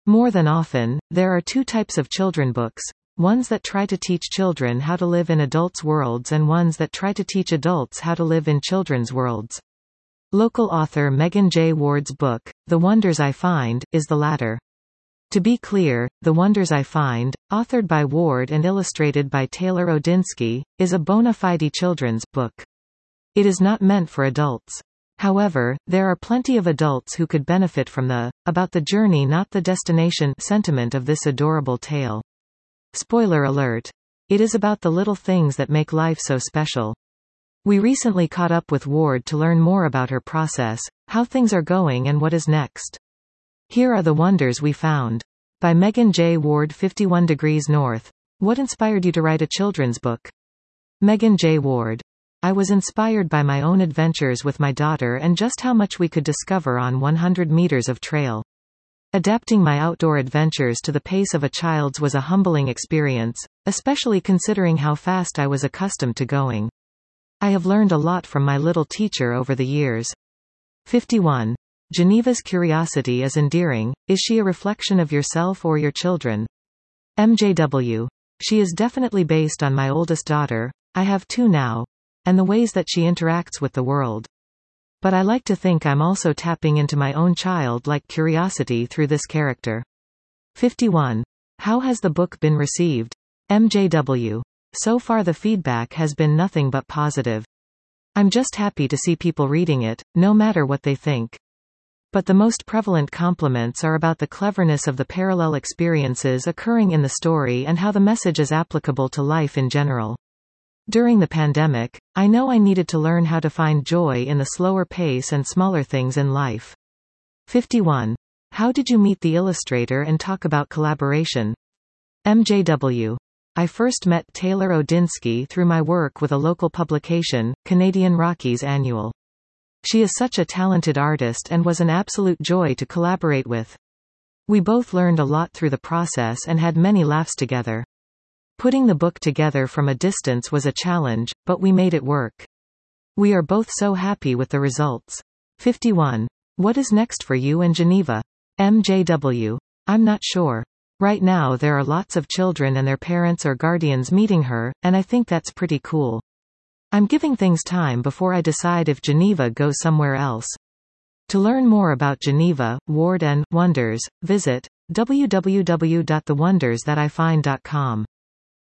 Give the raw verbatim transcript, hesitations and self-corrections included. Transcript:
More than often, there are two types of children books. Ones that try to teach children how to live in adults' worlds and ones that try to teach adults how to live in children's worlds. Local author Megan J. Ward's book, The Wonders I Find, is the latter. To be clear, The Wonders I Find, authored by Ward and illustrated by Taylor Odinsky, is a bona fide children's book. It is not meant for adults. However, there are plenty of adults who could benefit from the, about the journey not the destination sentiment of this adorable tale. Spoiler alert. It is about the little things that make life so special. We recently caught up with Ward to learn more about her process, how things are going and what is next. Here are the wonders we found. By Megan J. Ward. fifty-one Degrees North. What inspired you to write a children's book? Megan J. Ward. I was inspired by my own adventures with my daughter and just how much we could discover on one hundred meters of trail. Adapting my outdoor adventures to the pace of a child's was a humbling experience, especially considering how fast I was accustomed to going. I have learned a lot from my little teacher over the years. fifty-one. Geneva's curiosity is endearing. Is she a reflection of yourself or your children? M J W. She is definitely based on my oldest daughter, I have two now, and the ways that she interacts with the world. But I like to think I'm also tapping into my own childlike curiosity through this character. fifty-one. How has the book been received? M J W. So far the feedback has been nothing but positive. I'm just happy to see people reading it, no matter what they think. But the most prevalent compliments are about the cleverness of the parallel experiences occurring in the story and how the message is applicable to life in general. During the pandemic, I know I needed to learn how to find joy in the slower pace and smaller things in life. fifty-one. How did you meet the illustrator and talk about collaboration? M J W. I first met Taylor Odinsky through my work with a local publication, Canadian Rockies Annual. She is such a talented artist and was an absolute joy to collaborate with. We both learned a lot through the process and had many laughs together. Putting the book together from a distance was a challenge, but we made it work. We are both so happy with the results. fifty-one. What is next for you and Geneva? M J W. I'm not sure. Right now there are lots of children and their parents or guardians meeting her, and I think that's pretty cool. I'm giving things time before I decide if Geneva goes somewhere else. To learn more about Geneva, Ward and Wonders, visit w w w dot the wonders that I find dot com.